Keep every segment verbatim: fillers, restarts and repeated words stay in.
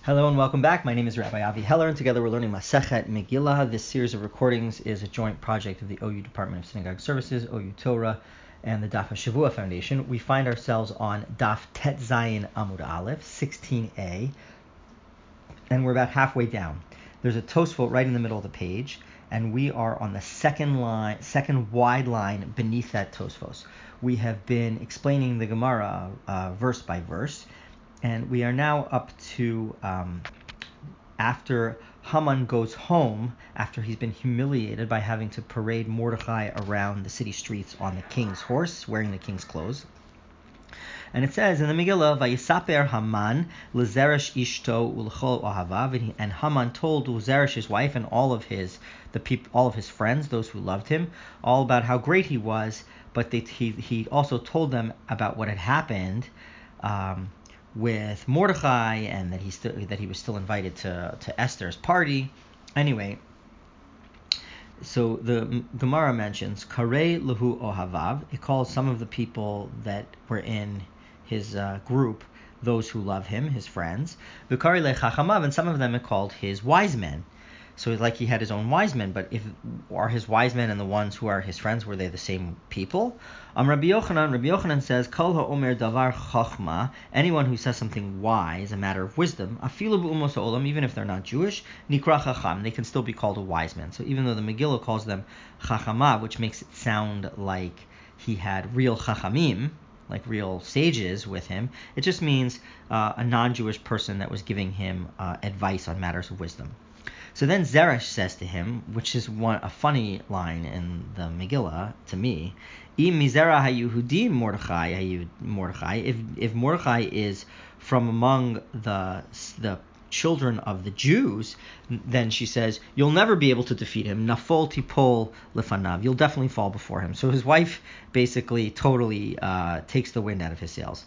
Hello and welcome back. My name is Rabbi Avi Heller, and together we're learning Masechet Megillah. This series of recordings is a joint project of the O U Department of Synagogue Services, O U Torah, and the Daf HaShavua Foundation. We find ourselves on Daf Tet Zayin Amud Aleph, sixteen A, and we're about halfway down. There's a Tosfot right in the middle of the page, and we are on the second line, second wide line beneath that Tosfos. We have been explaining the Gemara uh, verse by verse. And we are now up to um, after Haman goes home, after he's been humiliated by having to parade Mordechai around the city streets on the king's horse, wearing the king's clothes. And it says in the Megillah, Vayisaper Haman leZeresh ishto ulchol ohavav, and Haman told Zeresh, his wife, and all of his the peop, all of his friends, those who loved him, all about how great he was. But they, he he also told them about what had happened. Um, with Mordechai, and that he still that he was still invited to, to Esther's party. Anyway, so the Gemara mentions Karei Lahu Ohavav. It calls some of the people that were in his uh, group those who love him, his friends. V'Karei Le Chachamav, and some of them it called his wise men. So it's like he had his own wise men, but if are his wise men and the ones who are his friends, were they the same people? Um, Rabbi Yochanan, Rabbi Yochanan says, Kol ha'omer davar chachma, anyone who says something wise, a matter of wisdom, afilu b'umos ha'olam, even if they're not Jewish, nikra chacham, they can still be called a wise man. So even though the Megillah calls them chachama, which makes it sound like he had real chachamim, like real sages with him, it just means uh, a non-Jewish person that was giving him uh, advice on matters of wisdom. So then Zeresh says to him, which is one a funny line in the Megillah to me, Im mizera hayuhudim Mordechai hayud Mordechai. If if Mordechai is from among the the children of the Jews, then she says you'll never be able to defeat him. Nafol tipol lefanav. You'll definitely fall before him. So his wife basically totally uh, takes the wind out of his sails.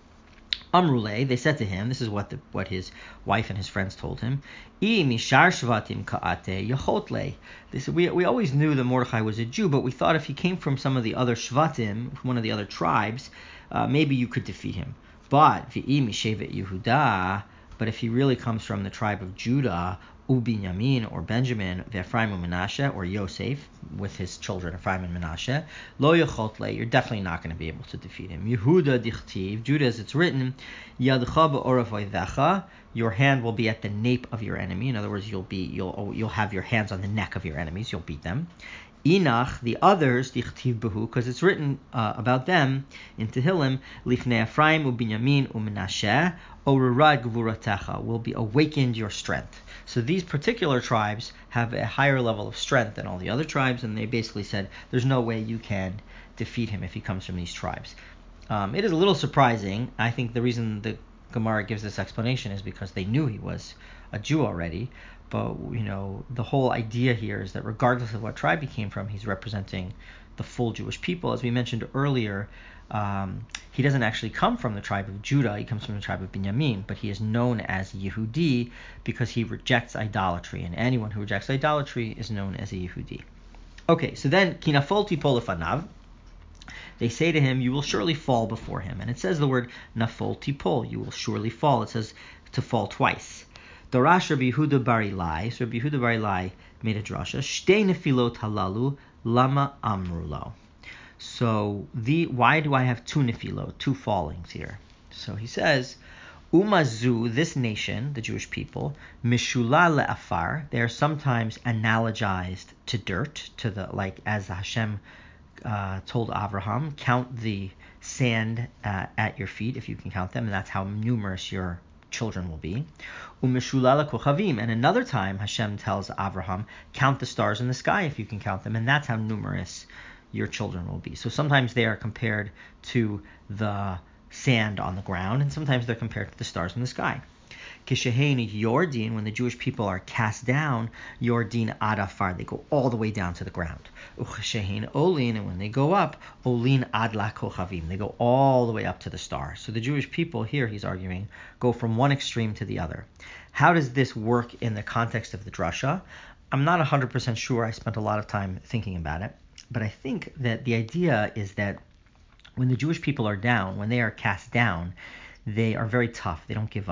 Amrule, they said to him, this is what the, what his wife and his friends told him, I mishar shvatim ka'ate yachotle. They said, we, we always knew that Mordechai was a Jew, but we thought if he came from some of the other shvatim, one of the other tribes, uh, maybe you could defeat him. But v'i mishevet Yehuda, but if he really comes from the tribe of Judah, Ubinyamin or Benjamin, Ephraim and Menashe, or Yosef, with his children Ephraim and Menashe, Lo Yechotle, you're definitely not going to be able to defeat him. Yehuda dichtiv, Judah, as it's written, Yadcha ba'orav oivecha, your hand will be at the nape of your enemy. In other words, you'll be you'll you'll have your hands on the neck of your enemies. You'll beat them. Inach, the others, dichtiv behu, because it's written uh, about them in Tehillim, Lifnei Ephraim uBinyamin uMenashe, Orurad gvuratecha, will be awakened your strength. So these particular tribes have a higher level of strength than all the other tribes, and they basically said there's no way you can defeat him if he comes from these tribes. Um, it is a little surprising. I think the reason the Gemara gives this explanation is because they knew he was a Jew already. But, you know, the whole idea here is that regardless of what tribe he came from, he's representing the full Jewish people. As we mentioned earlier, um, he doesn't actually come from the tribe of Judah. He comes from the tribe of Binyamin, but he is known as Yehudi because he rejects idolatry, and anyone who rejects idolatry is known as a Yehudi. Okay, so then, Kinafol tipol lefanav, they say to him, you will surely fall before him. And it says the word nafol tipol, you will surely fall. It says to fall twice. Darash Rabbi Yehuda bar Ilai, so Rabbi Yehuda bar Ilai made a drasha, Shtei nefilot halalu, lama amrulo. So the why do I have two nefilot, two fallings here? So he says, Umazu, this nation, the Jewish people, mishula le'afar, they are sometimes analogized to dirt, to the like as Hashem uh, told Abraham, count the sand uh, at your feet if you can count them, and that's how numerous your children will be. Umeshulala kochavim, and another time Hashem tells Abraham, count the stars in the sky if you can count them, and that's how numerous your children will be. So sometimes they are compared to the sand on the ground, and sometimes they're compared to the stars in the sky. Kishehein Yordin, when the Jewish people are cast down, Yordin Adafar, they go all the way down to the ground. Ucheshehein Olin, and when they go up, Olin Adla Kochavim, they go all the way up to the stars. So the Jewish people here, he's arguing, go from one extreme to the other. How does this work in the context of the drasha? I'm not one hundred percent sure. I spent a lot of time thinking about it. But I think that the idea is that when the Jewish people are down, when they are cast down, they are very tough. They don't give up.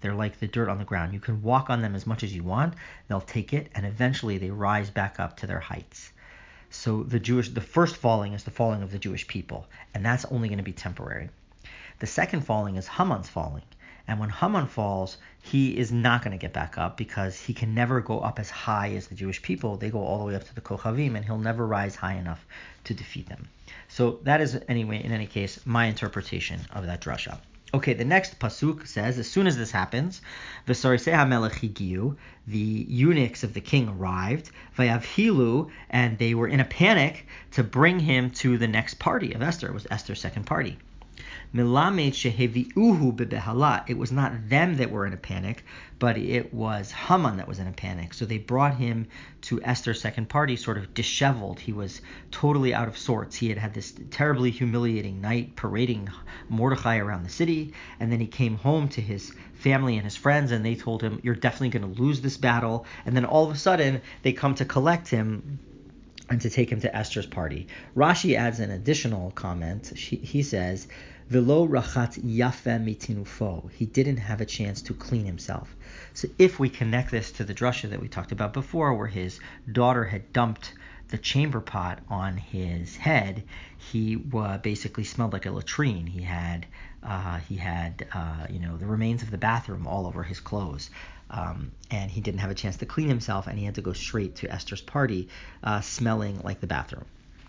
They're like the dirt on the ground. You can walk on them as much as you want. They'll take it, and eventually they rise back up to their heights. So the Jewish, the first falling is the falling of the Jewish people, and that's only going to be temporary. The second falling is Haman's falling. And when Haman falls, he is not going to get back up because he can never go up as high as the Jewish people. They go all the way up to the Kochavim, and he'll never rise high enough to defeat them. So that is, anyway, in any case, my interpretation of that drasha. Okay, the next pasuk says, as soon as this happens, V'sarisei hamelech higiu, the eunuchs of the king arrived, Vayavhilu, and they were in a panic to bring him to the next party of Esther. It was Esther's second party. Milamed sheheviuhu bebehala. It was not them that were in a panic, but it was Haman that was in a panic. So they brought him to Esther's second party sort of disheveled. He was totally out of sorts. He had had this terribly humiliating night parading Mordechai around the city, and then he came home to his family and his friends, and they told him, you're definitely going to lose this battle. And then all of a sudden, they come to collect him and to take him to Esther's party. Rashi adds an additional comment. She, he says, Velo rachat yafe mitinufo. He didn't have a chance to clean himself. So if we connect this to the drasha that we talked about before, where his daughter had dumped the chamber pot on his head, he uh, basically smelled like a latrine. He had, uh, he had, uh, you know, the remains of the bathroom all over his clothes. Um, and he didn't have a chance to clean himself, and he had to go straight to Esther's party, uh, smelling like the bathroom.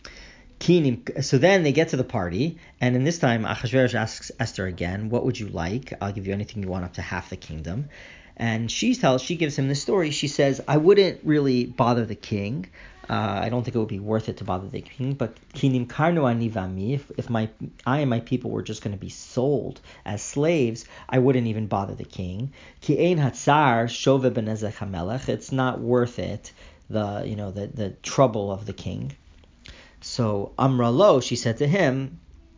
So then they get to the party, and in this time Achashverosh asks Esther again, what would you like? I'll give you anything you want up to half the kingdom. And she tells, she gives him the story. She says, I wouldn't really bother the king. Uh, I don't think it would be worth it to bother the king. But kinim karnu ani vami, if if my I and my people were just going to be sold as slaves, I wouldn't even bother the king. Ki ein hatzar shove benezech hamelech. It's not worth it. The you know the the trouble of the king. So Amra lo, she said to him,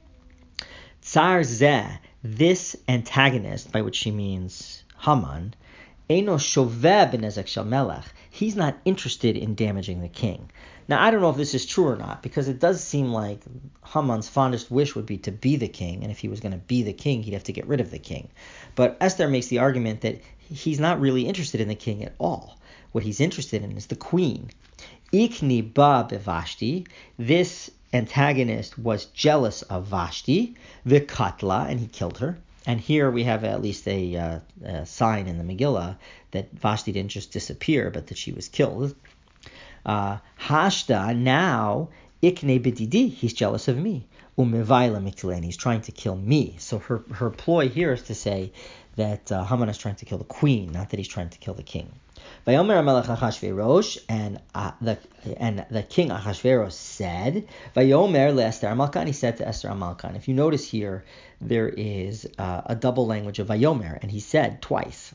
Tsar zeh, this antagonist, by which she means Haman, Eino shoveh b'nezek shel melech. He's not interested in damaging the king. Now, I don't know if this is true or not, because it does seem like Haman's fondest wish would be to be the king, and if he was going to be the king, he'd have to get rid of the king. But Esther makes the argument that he's not really interested in the king at all. What he's interested in is the queen. Ikni ba bevashti. This antagonist was jealous of Vashti, v'katla, and he killed her. And here we have at least a, uh, a sign in the Megillah that Vashti didn't just disappear, but that she was killed. Uh, Hashda, now, ikne bididi, he's jealous of me. Umevayla miktileni, he's trying to kill me. So her, her ploy here is to say that uh, Haman is trying to kill the queen, not that he's trying to kill the king. Vayomer Melech Achashverosh, and uh, the and the king Achashverosh said, Vayomer leEsther Amalkan, he said to Esther Amalkan. If you notice here, there is uh, a double language of Vayomer, and he said twice.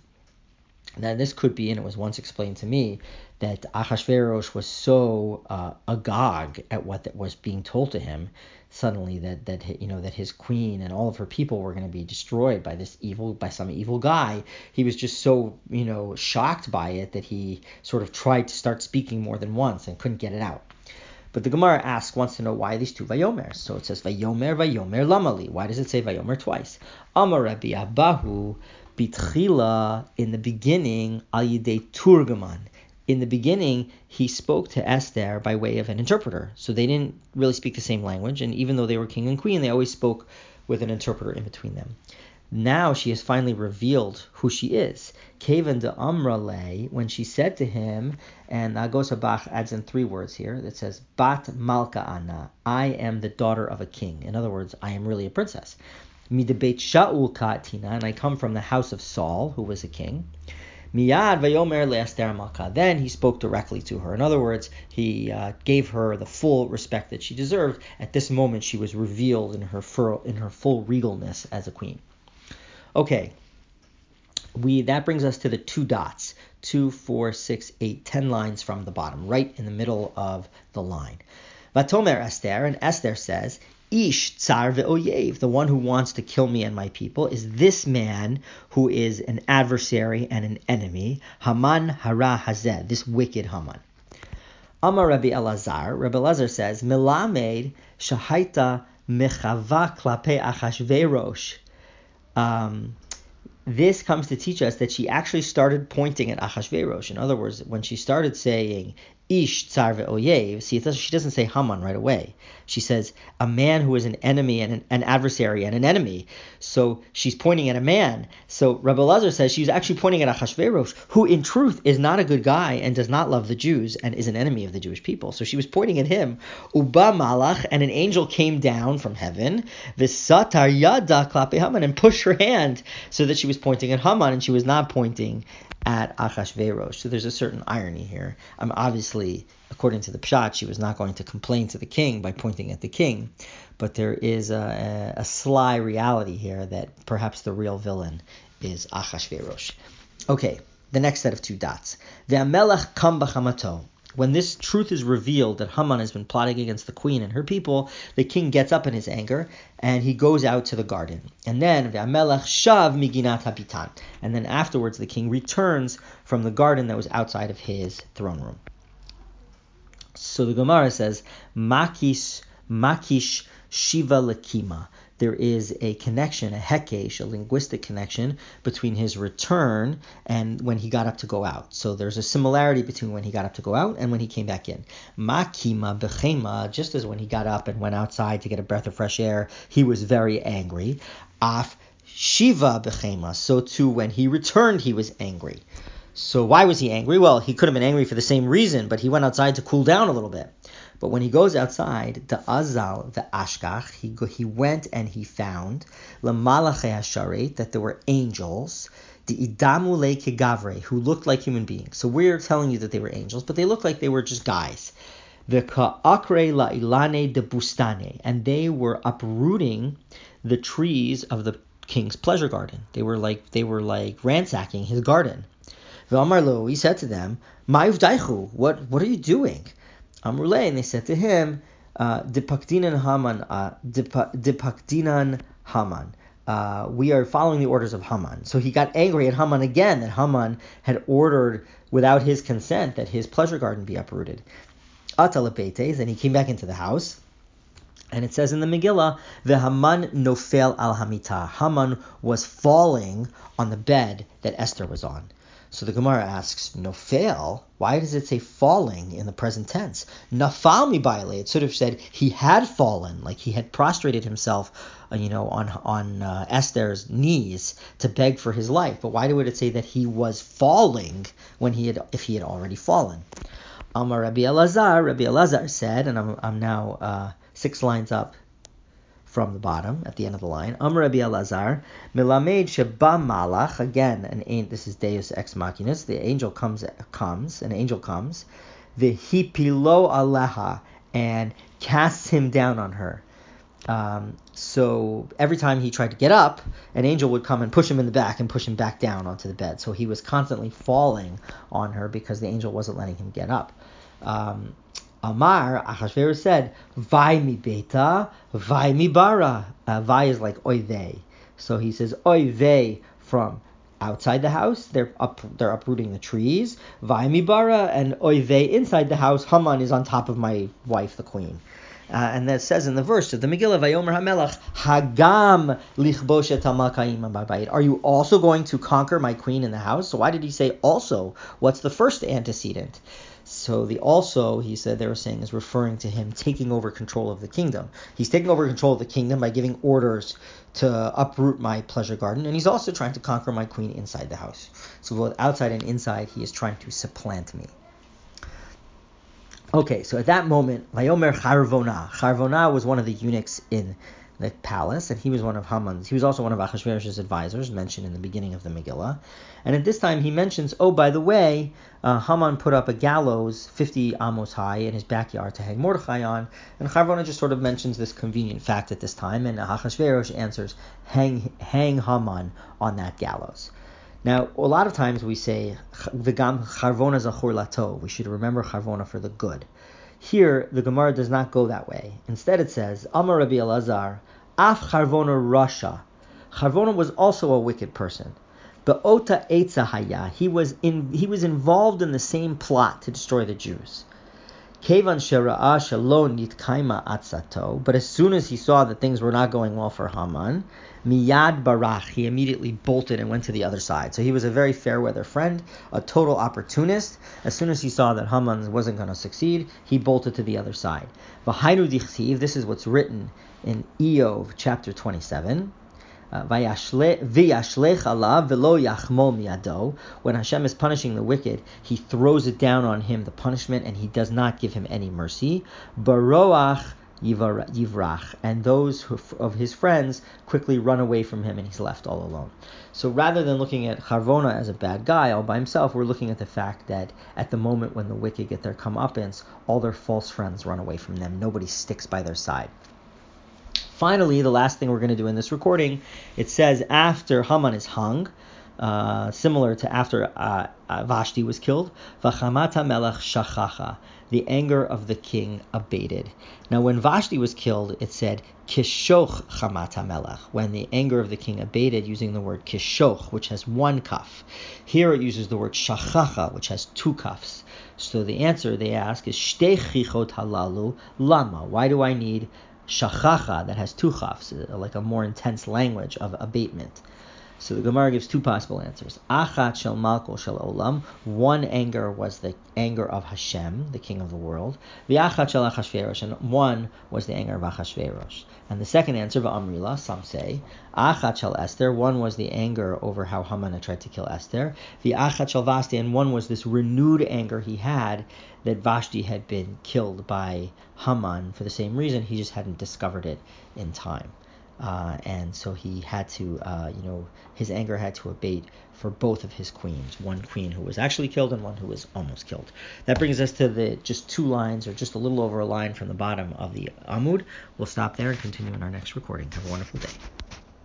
Now this could be, and it was once explained to me, that Achashverosh was so uh, agog at what that was being told to him suddenly that that you know that his queen and all of her people were going to be destroyed by this evil by some evil guy. He was just so you know shocked by it that he sort of tried to start speaking more than once and couldn't get it out. But the Gemara asks, wants to know why these two Vayomers. So it says Vayomer, Vayomer, Lamali. Why does it say Vayomer twice? Amar Rabbi Abahu Bitchila, in the beginning, Al Yidei Turgaman. In the beginning, he spoke to Esther by way of an interpreter. So they didn't really speak the same language, and even though they were king and queen, they always spoke with an interpreter in between them. Now she has finally revealed who she is. Kevan de Amrale, when she said to him, and Agos Habach adds in three words here that says, Bat Malka Anna, I am the daughter of a king. In other words, I am really a princess. Midebeit Shaul Katina, and I come from the house of Saul, who was a king. Miyad vayomer leEsther Malka. Then he spoke directly to her. In other words, he uh, gave her the full respect that she deserved. At this moment, she was revealed in her full, in her full regalness as a queen. Okay, we that brings us to the two dots, two, four, six, eight, ten lines from the bottom, right in the middle of the line. Vatomer Esther, and Esther says, Ish tsar ve'oyev, the one who wants to kill me and my people, is this man who is an adversary and an enemy, Haman hara hazeh, this wicked Haman. Amar Rabbi Elazar, Rabbi Elazar says, Melamed shahaita mechava klape Achashverosh. Um, this comes to teach us that she actually started pointing at Achashverosh. In other words, when she started saying Ish tsar ve'oyev, see, it doesn't, she doesn't say Haman right away. She says a man who is an enemy and an, an adversary and an enemy. So she's pointing at a man. So Rabbi Elazar says she's actually pointing at Achashverosh, who in truth is not a good guy and does not love the Jews and is an enemy of the Jewish people. So she was pointing at him. Uba malach, and an angel came down from heaven, v'satar yada klape Haman, and pushed her hand so that she was pointing at Haman and she was not pointing at Achashverosh. So there's a certain irony here. Um, obviously, according to the Pshat, she was not going to complain to the king by pointing at the king, but there is a, a, a sly reality here that perhaps the real villain is Achashverosh. Okay, the next set of two dots. Ve'amelech kam b'chamato. When this truth is revealed that Haman has been plotting against the queen and her people, the king gets up in his anger and he goes out to the garden. And then Ve'amelech shav miginat habitan. And then afterwards the king returns from the garden that was outside of his throne room. So the Gemara says, Makish, Makish Shiva Lakima. There is a connection, a hekesh, a linguistic connection between his return and when he got up to go out. So there's a similarity between when he got up to go out and when he came back in. Makima bechema, just as when he got up and went outside to get a breath of fresh air, he was very angry. Af Shiva bechema, so too when he returned, he was angry. So why was he angry? Well, he could have been angry for the same reason, but he went outside to cool down a little bit. But when he goes outside, the Azal, the Ashkach, he go, he went and he found Lamalachei Hasharet, that there were angels, the Idamu Le Kegavre, who looked like human beings. So we're telling you that they were angels, but they looked like they were just guys. The Ka'akre La Ilane de Bustane, and they were uprooting the trees of the king's pleasure garden. They were like they were like ransacking his garden. V'amar lo, he said to them, Ma'ivdaichu, what what are you doing? Amrulay, and they said to him, Dipakdinan Haman, Dipakdinan Haman. Uh, we are following the orders of Haman. So he got angry at Haman again, that Haman had ordered without his consent that his pleasure garden be uprooted. Atalabetes, and he came back into the house. And it says in the Megillah, the Haman nofel al hamita. Haman was falling on the bed that Esther was on. So the Gemara asks, nofel? Why does it say falling in the present tense? Nafal mibaile. It should have said he had fallen, like he had prostrated himself, uh, you know, on on uh, Esther's knees to beg for his life. But why would it say that he was falling when he had, if he had already fallen? Amar Rabbi Elazar. Rabbi Elazar said, and I'm I'm now uh, six lines up from the bottom, at the end of the line. Amar Rabbi Elazar, Milamed Sheba Malach, again, an this is Deus Ex Machinas, the angel comes, comes, an angel comes, the Hipilo Aleha, and casts him down on her. Um, so every time he tried to get up, an angel would come and push him in the back and push him back down onto the bed. So he was constantly falling on her because the angel wasn't letting him get up. Um, Amar, Achashverosh said, Vai mi beta, vai mi bara. Uh, vai is like oy vey. So he says, oy vey from outside the house, they're up, they're uprooting the trees. Vai mi bara, and oy vey inside the house, Haman is on top of my wife, the queen. Uh, and that says in the verse of the Megillah, Vayomer HaMelech, Hagam lichbosh et hamalkaim b'bayit. Are you also going to conquer my queen in the house? So why did he say also? What's the first antecedent? So the also, he said, they were saying, is referring to him taking over control of the kingdom. He's taking over control of the kingdom by giving orders to uproot my pleasure garden, and he's also trying to conquer my queen inside the house. So both outside and inside, he is trying to supplant me. Okay, so at that moment, Vayomer Charvona. Charvona was one of the eunuchs in the palace, and he was one of Haman's. He was also one of Achashverosh's advisors, mentioned in the beginning of the Megillah. And at this time, he mentions, oh, by the way, uh, Haman put up a gallows fifty amos high in his backyard to hang Mordechai on. And Charvona just sort of mentions this convenient fact at this time, and Achashverosh answers, hang, hang Haman on that gallows. Now, a lot of times we say, V'gam Charvona zachor lato. We should remember Charvona for the good. Here, the Gemara does not go that way. Instead, it says, Amar Rabbi Elazar, Af Charvona Rasha. Charvona was also a wicked person. But Ota Eitza Haya, he was in he was involved in the same plot to destroy the Jews. Kevan shera'a shelo nitkaima atzato. But as soon as he saw that things were not going well for Haman, miyad barach, he immediately bolted and went to the other side. So he was a very fair weather friend, a total opportunist. As soon as he saw that Haman wasn't going to succeed, he bolted to the other side. V'hainu dichtiv, this is what's written in Iyov chapter twenty-seven. Uh, when Hashem is punishing the wicked, he throws it down on him, the punishment, and he does not give him any mercy. Baroach yivrach, and those who, of his friends quickly run away from him, and he's left all alone. So rather than looking at Harvona as a bad guy all by himself, we're looking at the fact that at the moment when the wicked get their comeuppance, all their false friends run away from them. Nobody sticks by their side. Finally, the last thing we're going to do in this recording, it says after Haman is hung, uh, similar to after uh, uh, Vashti was killed, V'chamata melech shachacha, the anger of the king abated. Now, when Vashti was killed, it said kishoch chamata melech, when the anger of the king abated, using the word kishoch, which has one kaf. Here it uses the word shachacha, which has two kafs. So the answer they ask is shtei chichot halalu lama. Why do I need shachacha that has two chafs, like a more intense language of abatement? So the Gemara gives two possible answers. Achat shel malko shel olam. One anger was the anger of Hashem, the king of the world. V'achat shel Achashverosh, and one was the anger of Achashverosh. And the second answer, v'amrila, some say, Achat shel Esther. One was the anger over how Haman had tried to kill Esther. V'achat shel Vashti, and one was this renewed anger he had that Vashti had been killed by Haman for the same reason. He just hadn't discovered it in time. Uh, and so he had to, uh, you know, his anger had to abate for both of his queens, one queen who was actually killed and one who was almost killed. That brings us to the just two lines, or just a little over a line from the bottom of the Amud. We'll stop there and continue in our next recording. Have a wonderful day.